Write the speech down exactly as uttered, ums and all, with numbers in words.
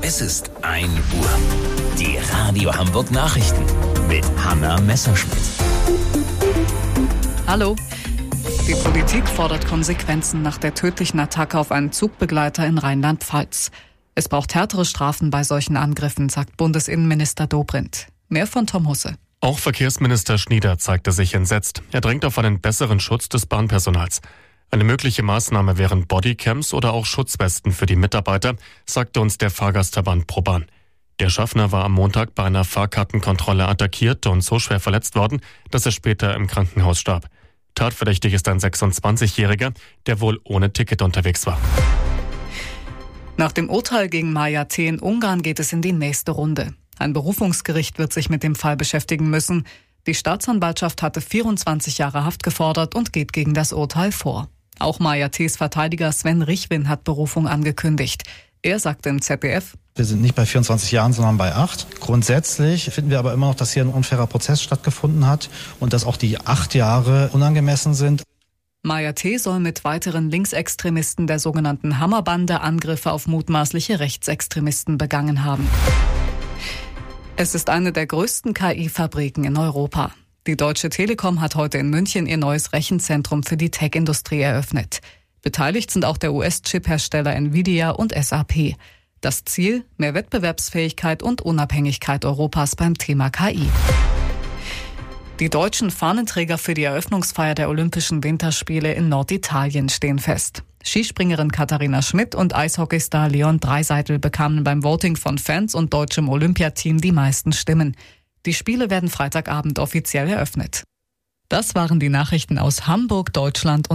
Es ist ein Uhr. Die Radio Hamburg Nachrichten mit Hanna Messerschmidt. Hallo. Die Politik fordert Konsequenzen nach der tödlichen Attacke auf einen Zugbegleiter in Rheinland-Pfalz. Es braucht härtere Strafen bei solchen Angriffen, sagt Bundesinnenminister Dobrindt. Mehr von Tom Husse. Auch Verkehrsminister Schnieder zeigte sich entsetzt. Er drängt auf einen besseren Schutz des Bahnpersonals. Eine mögliche Maßnahme wären Bodycams oder auch Schutzwesten für die Mitarbeiter, sagte uns der Fahrgastverband ProBahn. Der Schaffner war am Montag bei einer Fahrkartenkontrolle attackiert und so schwer verletzt worden, dass er später im Krankenhaus starb. Tatverdächtig ist ein sechsundzwanzigjähriger, der wohl ohne Ticket unterwegs war. Nach dem Urteil gegen Maja T. in Ungarn geht es in die nächste Runde. Ein Berufungsgericht wird sich mit dem Fall beschäftigen müssen. Die Staatsanwaltschaft hatte vierundzwanzig Jahre Haft gefordert und geht gegen das Urteil vor. Auch Maja T.'s Verteidiger Sven Richwin hat Berufung angekündigt. Er sagte im Z D F: Wir sind nicht bei vierundzwanzig Jahren, sondern bei acht. Grundsätzlich finden wir aber immer noch, dass hier ein unfairer Prozess stattgefunden hat und dass auch die acht Jahre unangemessen sind. Maja T. soll mit weiteren Linksextremisten der sogenannten Hammerbande Angriffe auf mutmaßliche Rechtsextremisten begangen haben. Es ist eine der größten K I-Fabriken in Europa. Die Deutsche Telekom hat heute in München ihr neues Rechenzentrum für die Tech-Industrie eröffnet. Beteiligt sind auch der U S-Chip-Hersteller Nvidia und S A P. Das Ziel: mehr Wettbewerbsfähigkeit und Unabhängigkeit Europas beim Thema K I. Die deutschen Fahnenträger für die Eröffnungsfeier der Olympischen Winterspiele in Norditalien stehen fest. Skispringerin Katharina Schmidt und Eishockeystar Leon Draisaitl bekamen beim Voting von Fans und deutschem Olympiateam die meisten Stimmen. Die Spiele werden Freitagabend offiziell eröffnet. Das waren die Nachrichten aus Hamburg, Deutschland und